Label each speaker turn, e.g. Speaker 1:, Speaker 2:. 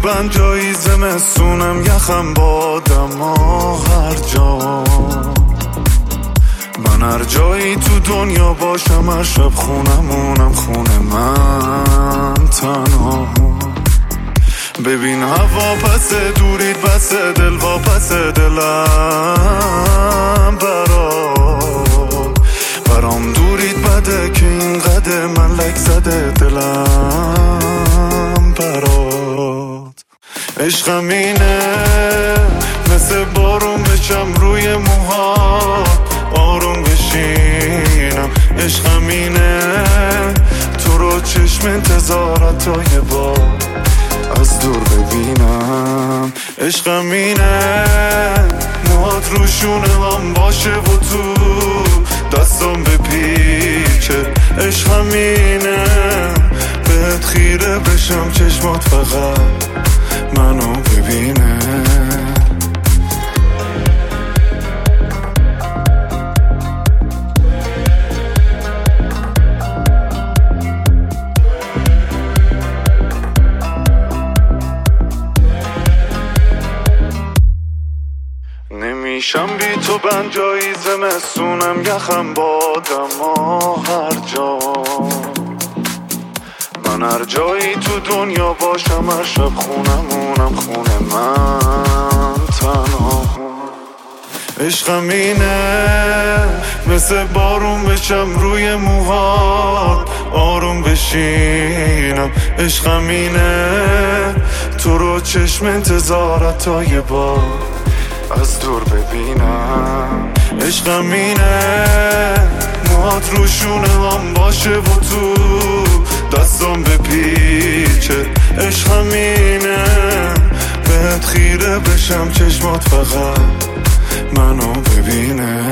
Speaker 1: بند جایی زمستونم یخم با دما هر جا. من هر جایی تو دنیا باشم هر شب خونمونم خونه من تنها. ببین هوا پس دورید بس دل وا پس دلم برام دورید بده که این قده من لک زده دلم برات. عشقم اینه مثل بارون بچم روی موهات آروم بشینم. عشقم اینه تو رو چشم انتظارت تا یه بار از دور ببینم. عشقم اینه موهات روشونه هم باشه و تو دستم بپیچه. عشقم اینه بهت خیره بشم چشمات فقط منو ببینه. نمیشم بی تو بند جایی زمستونم یخم با دما هر جا. من هر جایی تو دنیا باشم هر شب خونمونم خونه من تنها. عشقم اینه مثل بارون بچم روی موهات آروم بشینم. عشقم اینه تو رو چشم انتظارت تا یه بار از دور ببینم. عشقم اینه موهات روشونه هم باشه و تو دستم بپیچه. عشقم اینه بهت خیره بشم چشمات فقط منو ببینه.